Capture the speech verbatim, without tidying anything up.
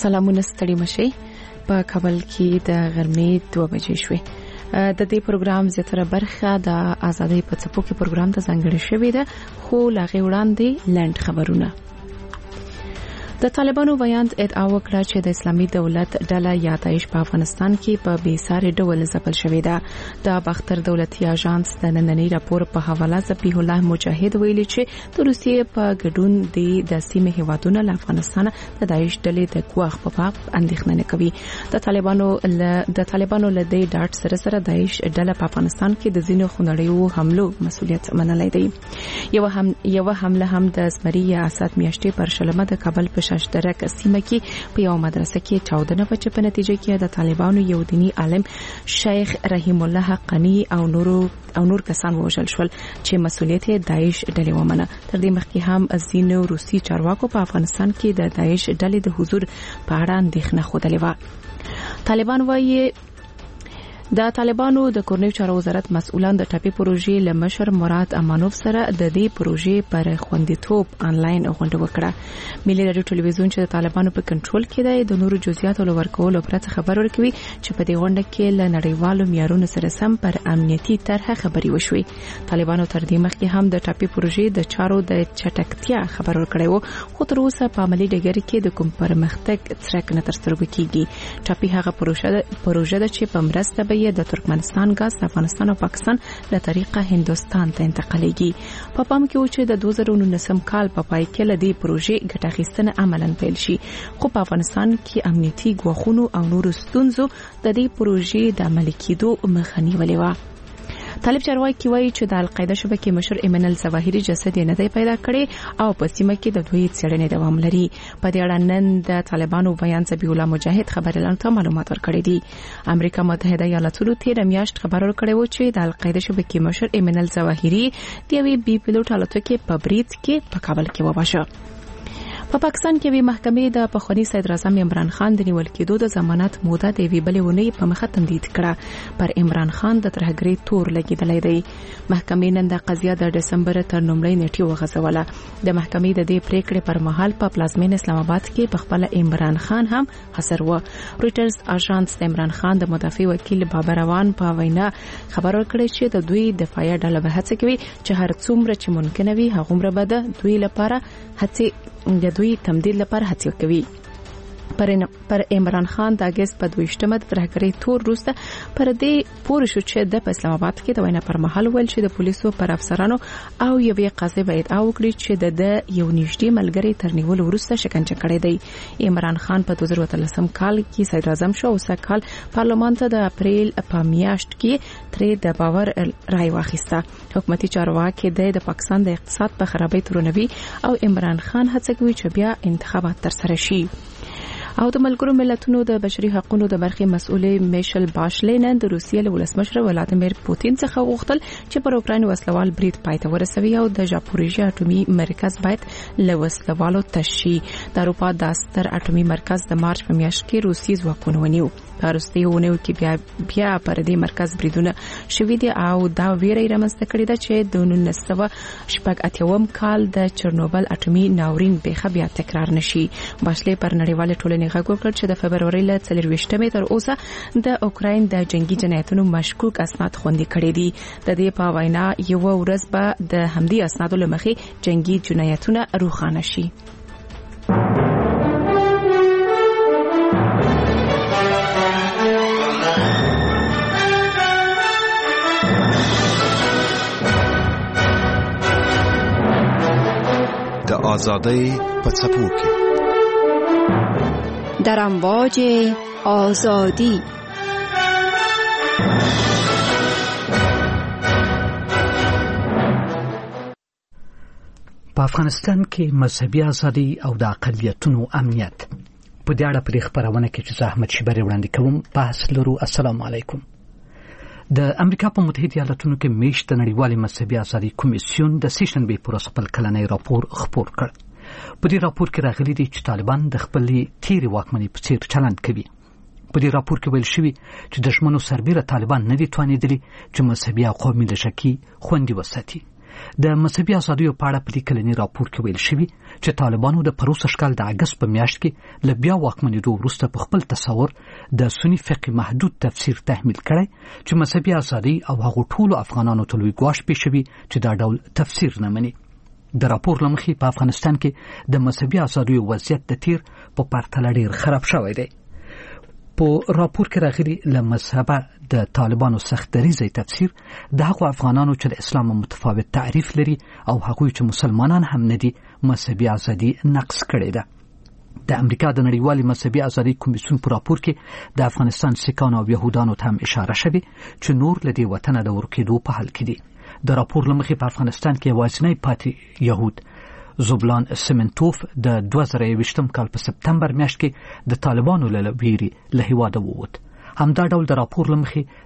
سلامونه ستړي مشي. په کابل کې د غرمې دوه بجې شوې. د دې پروګرام زیاتره برخه د آزادۍ په څپو کې پروګرام ته ځانګړې شوې ده، خو لاغې وړاندې لند خبرونه. د طالبانو بیان ادعا وکړه چې د اسلامي دولت ډله یا داعش په افغانستان کې په بیساري ډول ځپل شوې ده. د باختر دولتي اژانس د نننۍ راپور په حواله ذبیح الله مجاهد ویلي چې د روسیې په ګډون د سیمې هیوادونو له افغانستان د داعش ډلې د ګواښ په باب اندېښنه نه کوي. د طالبانو د طالبانو له دې ډاټ سره سره داعش ډله په افغانستان کې د ځینو خونړیو حملو مسؤلیت منلای دی. یو هم یو حمله هم د زمری یا اسد میاشتې پر شلمه د کابل په شاشدرک سیمه کې په یو مدرسه کې چاودنه وشوه، په نتیجه کې د طالبانو یو دینی عالم شیخ رحیم الله حقانی او نور او نور کسان وژل شول چې مسؤلیت داعش ډلې ومنه. تر دې مخکې هم ازینو روسي چارواکو په افغانستان کې د داعش ډلې د حضور په اړه اندېښنه خوده و. طالبان وايي د طالبانو د کورنیو چارو وزارت مسؤلان د ټاپي پروژې له مشر مراد امانوف سره د دې پروژې پر خوندیتوب آنلاین غونډه وکړه. ملي رادیو ټلویزیون چې د طالبانو په کنټرول کې دی د نورو جزئیاتو لورکولو پرته خبر ورکوي چې په دې غونډه کې له نړیوالو معیارونو سره سم پر امنیتي طرحه خبري وشوي. طالبانو تر دې مخکې هم د ټاپي پروژې د چارو د چټکتیا خبر ورکړی و، خو تر اوسه په عملي ډګر کې د کوم پرمختګ څرک نه ترسترګو کیږي. ټاپي هغه پروژه پروژه ده چې په مرسته د ترکمنستان غاز د افغانستان او پاکستان له طریقه هندوستان ته انتقالیږي. په پام کې و چې د دوه زره نولسم کال په پای کې له دې پروژې ګټه اخیستنه عملاً پیل شي، خو په افغانستان کې امنیتي ګواښونو او نورو ستونزو د دې پروژې د عملي کېدو مخه نیولې وه. طالب چارواکي وایي چې د القاعده شبکې مشر ایمن الظواهري جسد یې نه دی پیدا کړی او په سیمه کې د دوی څېړنې دوام لري. په دې اړه نن د طالبانو بیان ذبیح الله مجاهد خبريالانو ته معلومات ورکړي دي. امریکا متحده ایالاتونو تیر میاشت خبر ورکړی و چې د القاعده شبکې مشر ایمن الظواهري د یوې بي پیلوټ الوتکې په برید کې په کابل کې وواژه. په پاکستان کې وی محکمې د پخوانی صدر اعظم عمران خان د نیول کېدو د ضمانت موده د وی بلې ونی په مخه تمدید کړه. پر عمران خان د ترهګرۍ تور لګیدلې دی. محکمې نن د قضیه د دسمبر تر لومړۍ نیټې وغځوله. د محکمې د دې پریکړې پر مهال په پلازمین اسلام آباد کې په خپل عمران خان هم حاضر و. رويټرز اژانس د عمران خان د مدافع وکیل بابر روان په وینا خبر ورکړی چې د دوی دفاعي ډله به هڅه کوي چې هر څومره چې ممکن وي هغومره به د دوی لپاره هڅه د دوی تمدید لپاره هڅه کوي. پر پر عمران خان د اگست په دویشتمه د ترهګرۍ تور وروسته پر دې پوره شو چې د اسلام آباد کې د وینا پر مهال ویل چې د پولیسو پر افسرانو او یوې قاضي باید او کړی چې د یو نږدې ملګری تر نیول وروسته شکنجه کړی دی. عمران خان په دوه زره اتلسم کال کې صدر اعظم شو او سکهال پارلمان ته د اپریل په میاشت کې ترې د باور رای واخیسته. حکومتي چارواکي د پاکستان د اقتصاد په خرابۍ تورنوي او عمران خان هڅه کوي چې بیا انتخابات ترسره شي. او د ملګرو ملتونو د بشري حقوقو د برخې مسؤل میشل باشلې نن د روسیې له ولسمشر ولادیمیر پوتین څخه غوښتل چې پر اوکراین وسلوال برید پای ته ورسوي او د ژاپوریژیا اټومي مرکز باید له وسلوالو تشي. د اروپا د ستر اټومي مرکز د مارچ په میاشت کې روسي ځواکونه ونیو. په وروستیو ونیو کې بیا بیا پر دې مرکز بریدونه شوي دي او دا ویره رامنځته کړې ده چې د نولس سوه شپږ اتیاوم کال د چرنوبل اټومي ناورین بیخه بیا تکرار نشي. باشلې پر نړیوال ټولنې غږ وکړ چې د فبرورۍ له څلرویشتمې تر اوسه د اوکراین د جنگي جنایتونو مشکوک اسناد خوندي کړي دي. د دې په وینا یو ورځ به د همدې اسنادو له مخې جنگي جنایتونه روښانه شي. د آزادۍ په څپو کې در امواج آزادی په افغانستان کې مذهبي ازادي او د اقلیتونو امنیت په دې اړه په خبرونه کې چې احمد شیبری وړاندې کوم بحث لرو. السلام علیکم. د امریکا په متحده ایالاتونو کې میشت نړیوال مذهبي ازادي کمیسیون د سیشنبې پر خپل کلنی راپور خپور کړ. په دې راپور کې راغلي دي چې طالبان د خپلې تیرې واکمنۍ په څیر چلند کوي. په دې راپور کې ویل شوي چې د ژمنو سربېره طالبان نه دي توانېدلي چې مذهبي او قومي لږکي خوندي وساتي. د مذهبي ازادیو په اړه په دې کلني راپور کې ویل شوي چې طالبانو د پروسږ کال د اګست په میاشت کې له بیا واکمنېدو وروسته په خپل تصور د سني فقه محدود تفسیر تحمیل کړی چې مذهبي ازادي او هغو ټولو افغانانو ته لوی ګواښ پېښوي چې دا ډول تفسیر نه مني. د راپور له مخې په افغانستان کې د مذهبي ازادیو وضعیت د تیر په پرتله ډېر خراب شوی دی. په راپور کې راغلي له مذهبه د طالبانو سخت دریځي تفسیر د هغو افغانانو چې د اسلام متفاوت تعریف لري او هغوی چې مسلمانان هم نه دي مذهبي ازادي نقص کړې ده. د امریکا د نړیوالې مذهبي ازادي کمیسیون په راپور کې د افغانستان سیکانو او یهودانو ته هم اشاره شوې چې نور له دې وطنه د ورکېدو په حال کې دي. د راپور له مخې په افغانستان کې یوازینی پاتې یهود زوبلان سمنټوف د دوه زره یوویشتم کال په سپتمبر میاشت کې د طالبانو له ویرې له هېواده ووت. همدا ډول د راپور له مخې